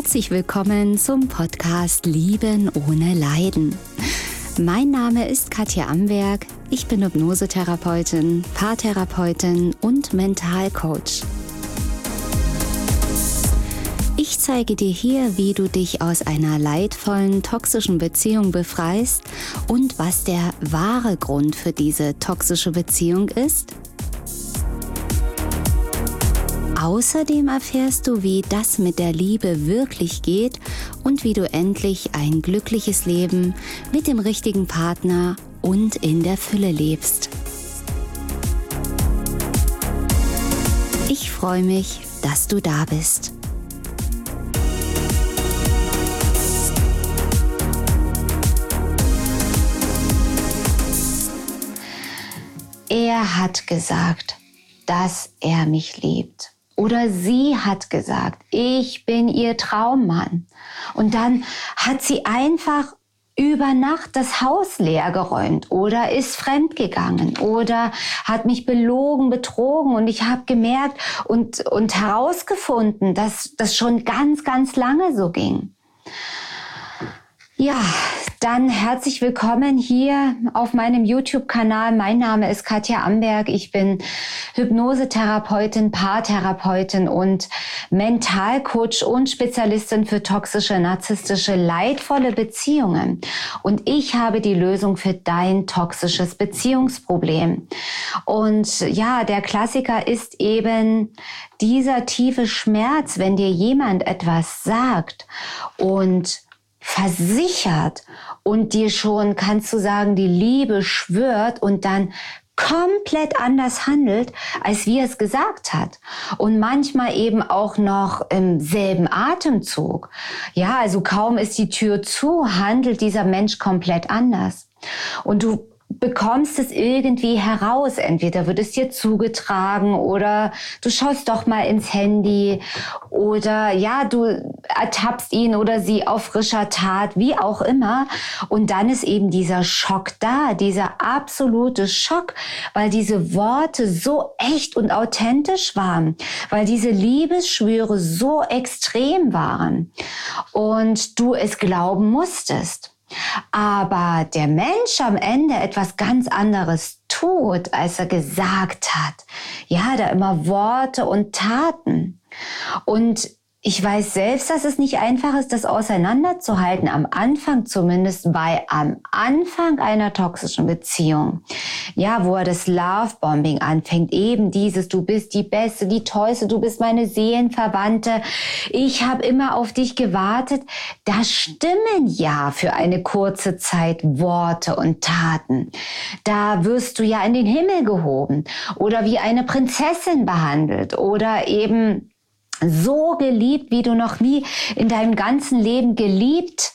Herzlich willkommen zum Podcast Lieben ohne Leiden. Mein Name ist Katja Amberg, ich bin Hypnosetherapeutin, Paartherapeutin und Mentalcoach. Ich zeige dir hier, wie du dich aus einer leidvollen, toxischen Beziehung befreist und was der wahre Grund für diese toxische Beziehung ist. Außerdem erfährst du, wie das mit der Liebe wirklich geht und wie du endlich ein glückliches Leben mit dem richtigen Partner und in der Fülle lebst. Ich freue mich, dass du da bist. Er hat gesagt, dass er mich liebt. Oder sie hat gesagt, ich bin ihr Traummann. Und dann hat sie einfach über Nacht das Haus leer geräumt oder ist fremdgegangen oder hat mich belogen, betrogen. Und ich habe gemerkt und herausgefunden, dass das schon ganz, ganz lange so ging. Ja, dann herzlich willkommen hier auf meinem YouTube-Kanal. Mein Name ist Katja Amberg. Ich bin Hypnosetherapeutin, Paartherapeutin und Mentalcoach und Spezialistin für toxische, narzisstische, leidvolle Beziehungen. Und ich habe die Lösung für dein toxisches Beziehungsproblem. Und ja, der Klassiker ist eben dieser tiefe Schmerz, wenn dir jemand etwas sagt und versichert und dir schon, kannst du sagen, die Liebe schwört und dann komplett anders handelt, als wie er es gesagt hat. Und manchmal eben auch noch im selben Atemzug. Ja, also kaum ist die Tür zu, handelt dieser Mensch komplett anders. Und du bekommst es irgendwie heraus. Entweder wird es dir zugetragen oder du schaust doch mal ins Handy oder ja, du ertappst ihn oder sie auf frischer Tat, wie auch immer. Und dann ist eben dieser Schock da, dieser absolute Schock, weil diese Worte so echt und authentisch waren, weil diese Liebesschwüre so extrem waren und du es glauben musstest. Aber der Mensch am Ende etwas ganz anderes tut, als er gesagt hat. Ja, da immer Worte und Taten. Und ich weiß selbst, dass es nicht einfach ist, das auseinanderzuhalten, am Anfang zumindest, am Anfang einer toxischen Beziehung. Ja, wo er das Lovebombing anfängt, eben dieses, du bist die Beste, die Tollste, du bist meine Seelenverwandte, ich habe immer auf dich gewartet. Da stimmen ja für eine kurze Zeit Worte und Taten. Da wirst du ja in den Himmel gehoben oder wie eine Prinzessin behandelt oder eben so geliebt, wie du noch nie in deinem ganzen Leben geliebt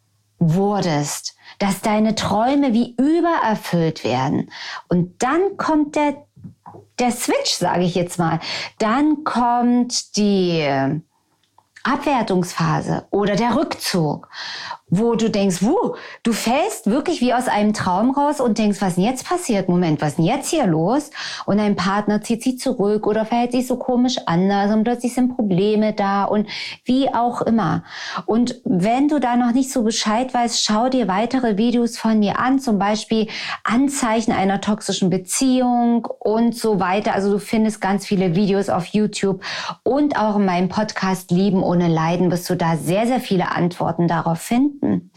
wurdest, dass deine Träume wie übererfüllt werden. Und dann kommt der Switch, sage ich jetzt mal. Dann kommt die Abwertungsphase oder der Rückzug, wo du denkst, du fällst wirklich wie aus einem Traum raus und denkst, was denn jetzt passiert? Moment, was denn jetzt hier los? Und dein Partner zieht sich zurück oder verhält sich so komisch anders und plötzlich sind Probleme da und wie auch immer. Und wenn du da noch nicht so Bescheid weißt, schau dir weitere Videos von mir an, zum Beispiel Anzeichen einer toxischen Beziehung und so weiter. Also du findest ganz viele Videos auf YouTube und auch in meinem Podcast Lieben ohne Leiden wirst du da sehr, sehr viele Antworten darauf finden.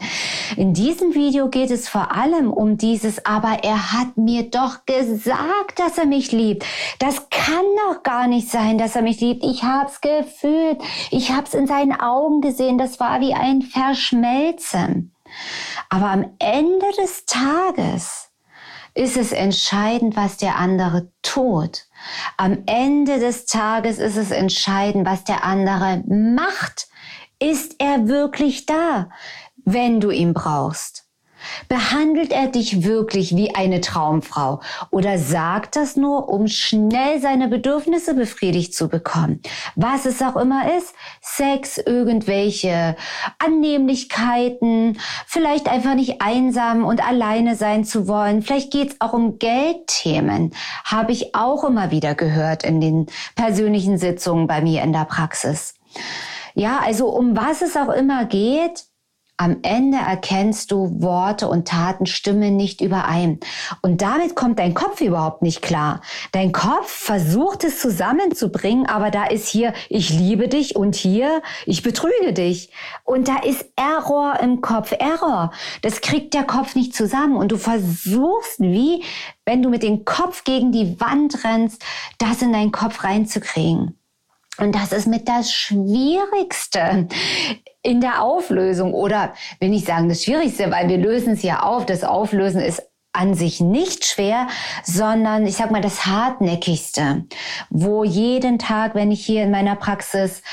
In diesem Video geht es vor allem um dieses, aber er hat mir doch gesagt, dass er mich liebt. Das kann doch gar nicht sein, dass er mich liebt. Ich hab's gefühlt. Ich hab's in seinen Augen gesehen. Das war wie ein Verschmelzen. Aber am Ende des Tages ist es entscheidend, was der andere tut. Am Ende des Tages ist es entscheidend, was der andere macht. Ist er wirklich da, wenn du ihn brauchst? Behandelt er dich wirklich wie eine Traumfrau oder sagt das nur, um schnell seine Bedürfnisse befriedigt zu bekommen? Was es auch immer ist, Sex, irgendwelche Annehmlichkeiten, vielleicht einfach nicht einsam und alleine sein zu wollen. Vielleicht geht es auch um Geldthemen, habe ich auch immer wieder gehört in den persönlichen Sitzungen bei mir in der Praxis. Ja, also um was es auch immer geht, am Ende erkennst du, Worte und Taten stimmen nicht überein. Und damit kommt dein Kopf überhaupt nicht klar. Dein Kopf versucht es zusammenzubringen, aber da ist hier, ich liebe dich und hier, ich betrüge dich. Und da ist Error im Kopf, Error. Das kriegt der Kopf nicht zusammen. Und du versuchst, wie wenn du mit dem Kopf gegen die Wand rennst, das in deinen Kopf reinzukriegen. Und das ist mit das Schwierigste in der Auflösung, oder will nicht sagen das Schwierigste, weil wir lösen es ja auf. Das Auflösen ist an sich nicht schwer, sondern ich sag mal das Hartnäckigste, wo jeden Tag, wenn ich hier in meiner Praxis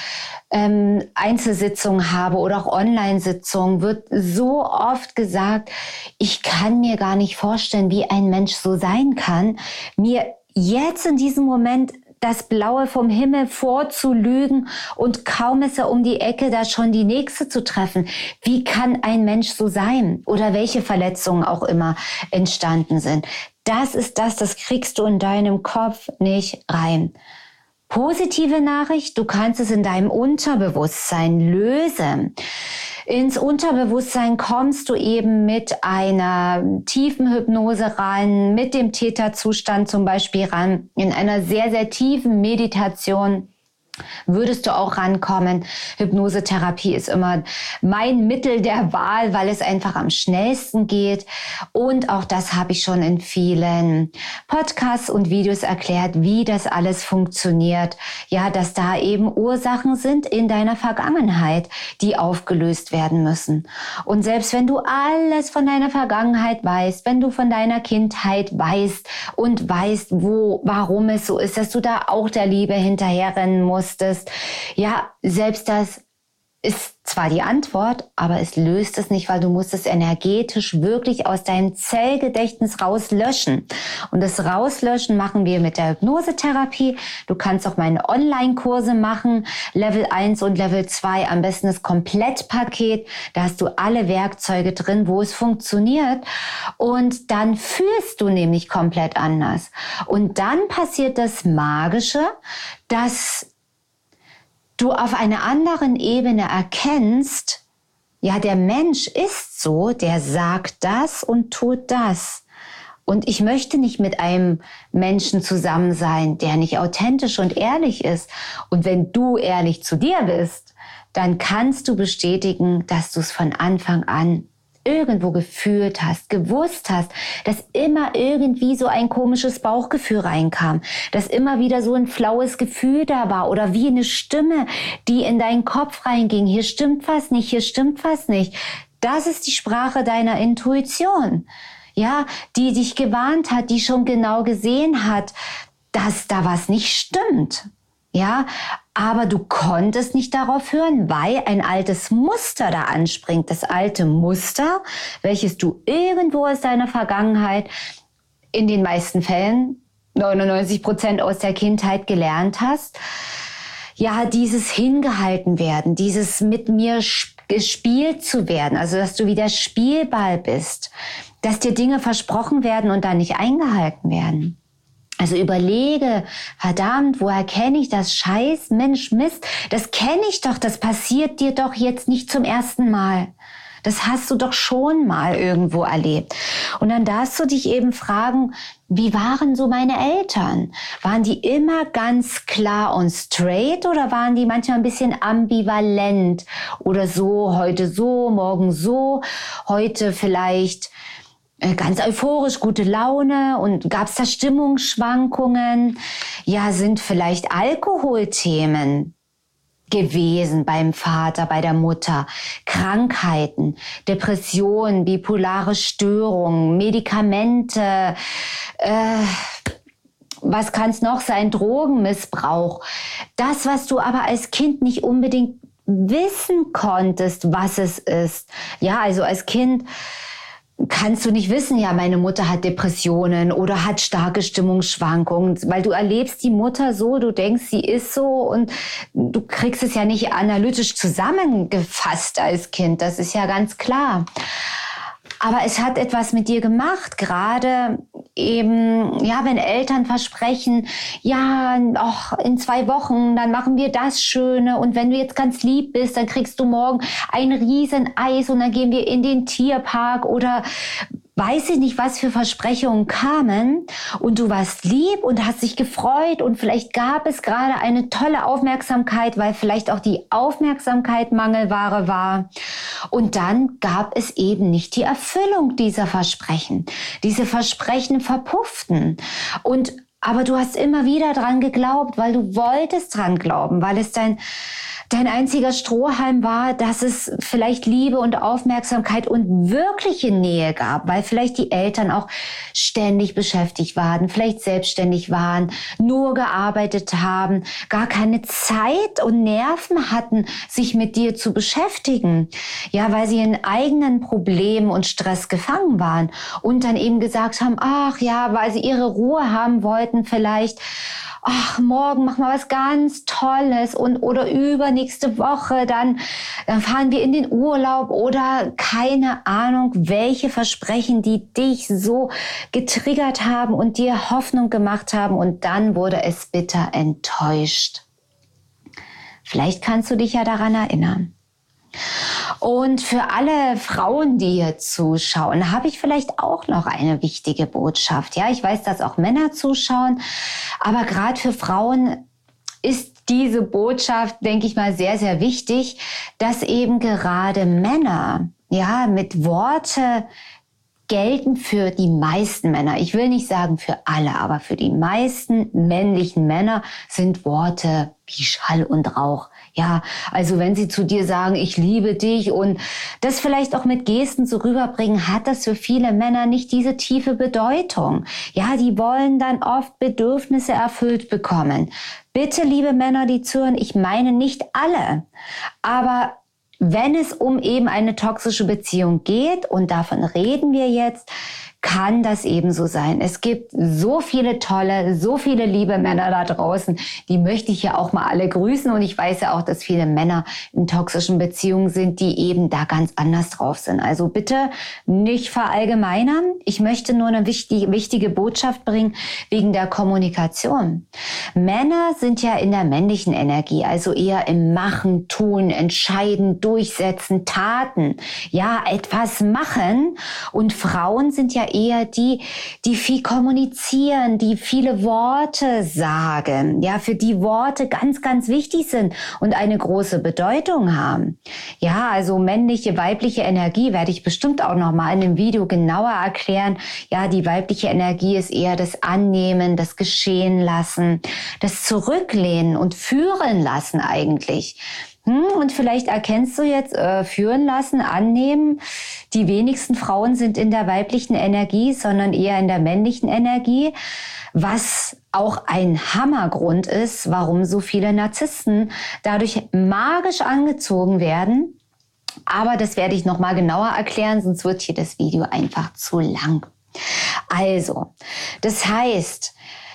Einzelsitzungen habe oder auch Online-Sitzungen, wird so oft gesagt, ich kann mir gar nicht vorstellen, wie ein Mensch so sein kann, mir jetzt in diesem Moment das Blaue vom Himmel vorzulügen und kaum ist er um die Ecke, da schon die nächste zu treffen. Wie kann ein Mensch so sein? Oder welche Verletzungen auch immer entstanden sind. Das ist das kriegst du in deinem Kopf nicht rein. Positive Nachricht, du kannst es in deinem Unterbewusstsein lösen. Ins Unterbewusstsein kommst du eben mit einer tiefen Hypnose ran, mit dem Theta-Zustand zum Beispiel ran, in einer sehr, sehr tiefen Meditation würdest du auch rankommen. Hypnosetherapie ist immer mein Mittel der Wahl, weil es einfach am schnellsten geht. Und auch das habe ich schon in vielen Podcasts und Videos erklärt, wie das alles funktioniert. Ja, dass da eben Ursachen sind in deiner Vergangenheit, die aufgelöst werden müssen. Und selbst wenn du alles von deiner Vergangenheit weißt, wenn du von deiner Kindheit weißt und weißt, warum es so ist, dass du da auch der Liebe hinterherrennen musst, ja, selbst das ist zwar die Antwort, aber es löst es nicht, weil du musst es energetisch wirklich aus deinem Zellgedächtnis rauslöschen. Und das Rauslöschen machen wir mit der Hypnosetherapie. Du kannst auch meine Online-Kurse machen, Level 1 und Level 2, am besten das Komplettpaket. Da hast du alle Werkzeuge drin, wo es funktioniert. Und dann fühlst du nämlich komplett anders. Und dann passiert das Magische, dass du auf einer anderen Ebene erkennst, ja, der Mensch ist so, der sagt das und tut das. Und ich möchte nicht mit einem Menschen zusammen sein, der nicht authentisch und ehrlich ist. Und wenn du ehrlich zu dir bist, dann kannst du bestätigen, dass du es von Anfang an irgendwo gefühlt hast, gewusst hast, dass immer irgendwie so ein komisches Bauchgefühl reinkam, dass immer wieder so ein flaues Gefühl da war oder wie eine Stimme, die in deinen Kopf reinging. Hier stimmt was nicht, hier stimmt was nicht. Das ist die Sprache deiner Intuition, ja, die dich gewarnt hat, die schon genau gesehen hat, dass da was nicht stimmt. Ja, aber du konntest nicht darauf hören, weil ein altes Muster da anspringt. Das alte Muster, welches du irgendwo aus deiner Vergangenheit, in den meisten Fällen 99% aus der Kindheit gelernt hast. Ja, dieses hingehalten werden, dieses mit mir gespielt zu werden, also dass du wieder Spielball bist, dass dir Dinge versprochen werden und dann nicht eingehalten werden. Also überlege, verdammt, woher kenne ich das? Scheiß, Mensch, Mist, das kenne ich doch, das passiert dir doch jetzt nicht zum ersten Mal. Das hast du doch schon mal irgendwo erlebt. Und dann darfst du dich eben fragen, wie waren so meine Eltern? Waren die immer ganz klar und straight oder waren die manchmal ein bisschen ambivalent? Oder so, heute so, morgen so, heute vielleicht ganz euphorisch, gute Laune, und gab es da Stimmungsschwankungen? Ja, sind vielleicht Alkoholthemen gewesen beim Vater, bei der Mutter, Krankheiten, Depressionen, bipolare Störungen, Medikamente, was kann es noch sein, Drogenmissbrauch. Das, was du aber als Kind nicht unbedingt wissen konntest, was es ist. Ja, also als Kind kannst du nicht wissen, ja, meine Mutter hat Depressionen oder hat starke Stimmungsschwankungen, weil du erlebst die Mutter so, du denkst, sie ist so, und du kriegst es ja nicht analytisch zusammengefasst als Kind, das ist ja ganz klar. Aber es hat etwas mit dir gemacht, gerade eben, ja, wenn Eltern versprechen, ja, in 2 Wochen, dann machen wir das Schöne und wenn du jetzt ganz lieb bist, dann kriegst du morgen ein riesen Eis und dann gehen wir in den Tierpark oder weiß ich nicht, was für Versprechungen kamen und du warst lieb und hast dich gefreut und vielleicht gab es gerade eine tolle Aufmerksamkeit, weil vielleicht auch die Aufmerksamkeit Mangelware war. Und dann gab es eben nicht die Erfüllung dieser Versprechen. Diese Versprechen verpufften. Aber du hast immer wieder dran geglaubt, weil du wolltest dran glauben, weil es dein einziger Strohhalm war, dass es vielleicht Liebe und Aufmerksamkeit und wirkliche Nähe gab, weil vielleicht die Eltern auch ständig beschäftigt waren, vielleicht selbstständig waren, nur gearbeitet haben, gar keine Zeit und Nerven hatten, sich mit dir zu beschäftigen. Ja, weil sie in eigenen Problemen und Stress gefangen waren und dann eben gesagt haben, ach ja, weil sie ihre Ruhe haben wollten vielleicht, ach, morgen machen wir was ganz Tolles oder übernächste Woche, dann fahren wir in den Urlaub oder keine Ahnung, welche Versprechen, die dich so getriggert haben und dir Hoffnung gemacht haben und dann wurde es bitter enttäuscht. Vielleicht kannst du dich ja daran erinnern. Und für alle Frauen, die hier zuschauen, habe ich vielleicht auch noch eine wichtige Botschaft. Ja, ich weiß, dass auch Männer zuschauen, aber gerade für Frauen ist diese Botschaft, denke ich mal, sehr, sehr wichtig, dass eben gerade Männer, ja, mit Worte gelten für die meisten Männer. Ich will nicht sagen für alle, aber für die meisten männlichen Männer sind Worte wie Schall und Rauch. Ja, also wenn sie zu dir sagen, ich liebe dich und das vielleicht auch mit Gesten so rüberbringen, hat das für viele Männer nicht diese tiefe Bedeutung. Ja, die wollen dann oft Bedürfnisse erfüllt bekommen. Bitte, liebe Männer, die zuhören, ich meine nicht alle, aber wenn es um eben eine toxische Beziehung geht, und davon reden wir jetzt, kann das ebenso sein. Es gibt so viele tolle, so viele liebe Männer da draußen, die möchte ich ja auch mal alle grüßen. Und ich weiß ja auch, dass viele Männer in toxischen Beziehungen sind, die eben da ganz anders drauf sind. Also bitte nicht verallgemeinern. Ich möchte nur eine wichtige Botschaft bringen wegen der Kommunikation. Männer sind ja in der männlichen Energie, also eher im Machen, Tun, Entscheiden, Durchsetzen, Taten. Ja, etwas machen. Und Frauen sind ja eher die viel kommunizieren, die viele Worte sagen, ja, für die Worte ganz, ganz wichtig sind und eine große Bedeutung haben. Ja, also männliche, weibliche Energie werde ich bestimmt auch noch mal in einem Video genauer erklären. Ja, die weibliche Energie ist eher das Annehmen, das Geschehen lassen, das Zurücklehnen und führen lassen eigentlich. Und vielleicht erkennst du jetzt, führen lassen, annehmen. Die wenigsten Frauen sind in der weiblichen Energie, sondern eher in der männlichen Energie, was auch ein Hammergrund ist, warum so viele Narzissten dadurch magisch angezogen werden. Aber das werde ich nochmal genauer erklären, sonst wird hier das Video einfach zu lang. Also, das heißt,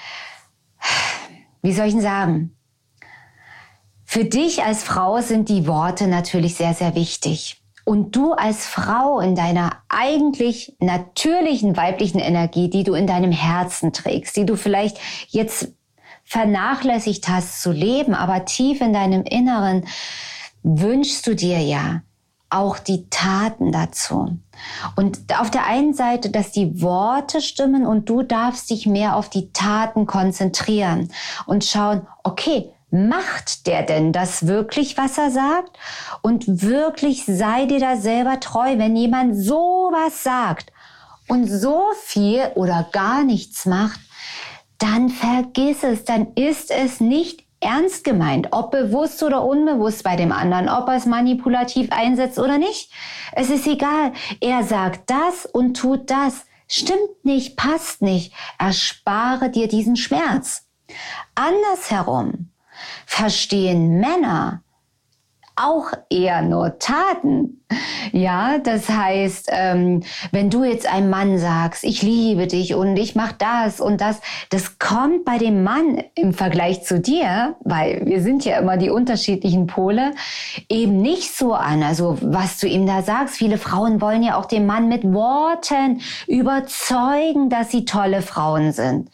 wie soll ich denn sagen? Für dich als Frau sind die Worte natürlich sehr, sehr wichtig. Und du als Frau in deiner eigentlich natürlichen weiblichen Energie, die du in deinem Herzen trägst, die du vielleicht jetzt vernachlässigt hast zu leben, aber tief in deinem Inneren wünschst du dir ja auch die Taten dazu. Und auf der einen Seite, dass die Worte stimmen und du darfst dich mehr auf die Taten konzentrieren und schauen, okay, macht der denn das wirklich, was er sagt? Und wirklich sei dir da selber treu, wenn jemand sowas sagt und so viel oder gar nichts macht, dann vergiss es, dann ist es nicht ernst gemeint, ob bewusst oder unbewusst bei dem anderen, ob er es manipulativ einsetzt oder nicht. Es ist egal, er sagt das und tut das. Stimmt nicht, passt nicht, erspare dir diesen Schmerz. Andersherum verstehen Männer auch eher nur Taten. Ja, das heißt, wenn du jetzt einem Mann sagst, ich liebe dich und ich mache das und das, das kommt bei dem Mann im Vergleich zu dir, weil wir sind ja immer die unterschiedlichen Pole, eben nicht so an. Also was du ihm da sagst, viele Frauen wollen ja auch den Mann mit Worten überzeugen, dass sie tolle Frauen sind,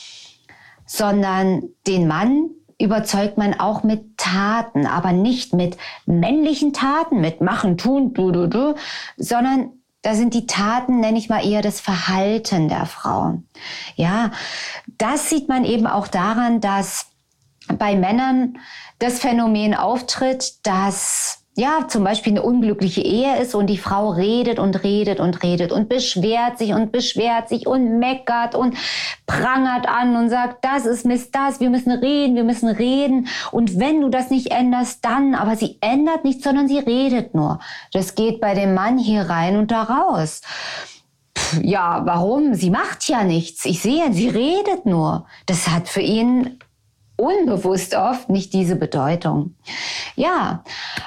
sondern den Mann überzeugt man auch mit Taten, aber nicht mit männlichen Taten, mit machen, tun, du, sondern da sind die Taten, nenne ich mal eher das Verhalten der Frau. Ja, das sieht man eben auch daran, dass bei Männern das Phänomen auftritt, dass ja, zum Beispiel eine unglückliche Ehe ist und die Frau redet und beschwert sich und meckert und prangert an und sagt, das ist Mist, wir müssen reden. Und wenn du das nicht änderst, dann, aber sie ändert nichts, sondern sie redet nur. Das geht bei dem Mann hier rein und da raus. Ja, warum? Sie macht ja nichts. Ich sehe, sie redet nur. Das hat für ihn unbewusst oft nicht diese Bedeutung. Ja,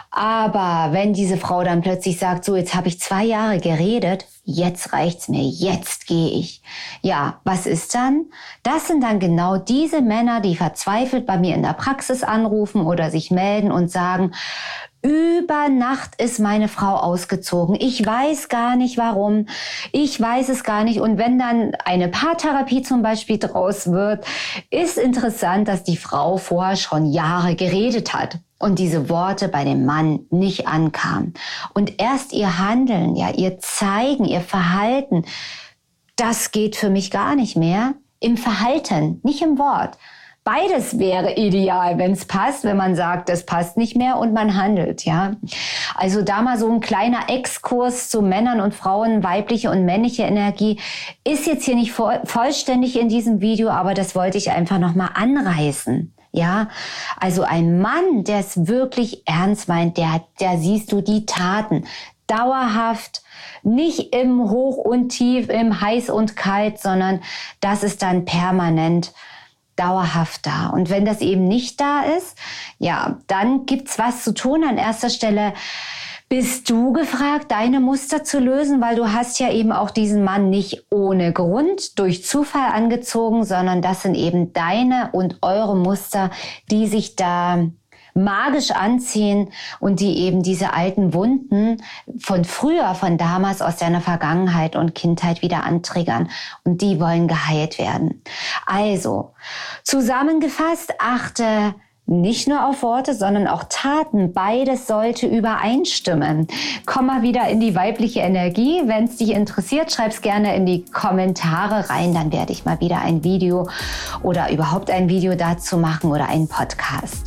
aber wenn diese Frau dann plötzlich sagt, so jetzt habe ich 2 Jahre geredet, jetzt reicht's mir, jetzt gehe ich. Ja, was ist dann? Das sind dann genau diese Männer, die verzweifelt bei mir in der Praxis anrufen oder sich melden und sagen, über Nacht ist meine Frau ausgezogen. Ich weiß gar nicht warum. Ich weiß es gar nicht. Und wenn dann eine Paartherapie zum Beispiel draus wird, ist interessant, dass die Frau vorher schon Jahre geredet hat und diese Worte bei dem Mann nicht ankamen. Und erst ihr Handeln, ja, ihr Zeigen, ihr Verhalten, das geht für mich gar nicht mehr. Im Verhalten, nicht im Wort. Beides wäre ideal, wenn es passt, wenn man sagt, das passt nicht mehr und man handelt, ja. Also da mal so ein kleiner Exkurs zu Männern und Frauen, weibliche und männliche Energie, ist jetzt hier nicht vollständig in diesem Video, aber das wollte ich einfach nochmal anreißen. Ja, also ein Mann, der es wirklich ernst meint, der siehst du die Taten, dauerhaft, nicht im Hoch und Tief, im Heiß und Kalt, sondern das ist dann permanent dauerhaft da. Und wenn das eben nicht da ist, ja, dann gibt's was zu tun. An erster Stelle bist du gefragt, deine Muster zu lösen, weil du hast ja eben auch diesen Mann nicht ohne Grund durch Zufall angezogen, sondern das sind eben deine und eure Muster, die sich da magisch anziehen und die eben diese alten Wunden von früher, von damals aus deiner Vergangenheit und Kindheit wieder antriggern. Und die wollen geheilt werden. Also, zusammengefasst, achte nicht nur auf Worte, sondern auch Taten. Beides sollte übereinstimmen. Komm mal wieder in die weibliche Energie. Wenn es dich interessiert, schreib's gerne in die Kommentare rein. Dann werde ich mal wieder ein Video oder überhaupt ein Video dazu machen oder einen Podcast.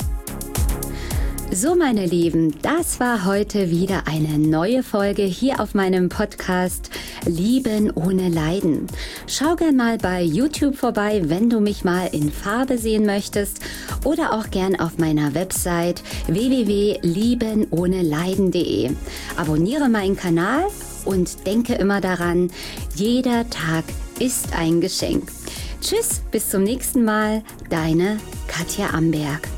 So, meine Lieben, das war heute wieder eine neue Folge hier auf meinem Podcast Lieben ohne Leiden. Schau gern mal bei YouTube vorbei, wenn du mich mal in Farbe sehen möchtest, oder auch gern auf meiner Website www.liebenohneleiden.de. Abonniere meinen Kanal und denke immer daran, jeder Tag ist ein Geschenk. Tschüss, bis zum nächsten Mal, deine Katja Amberg.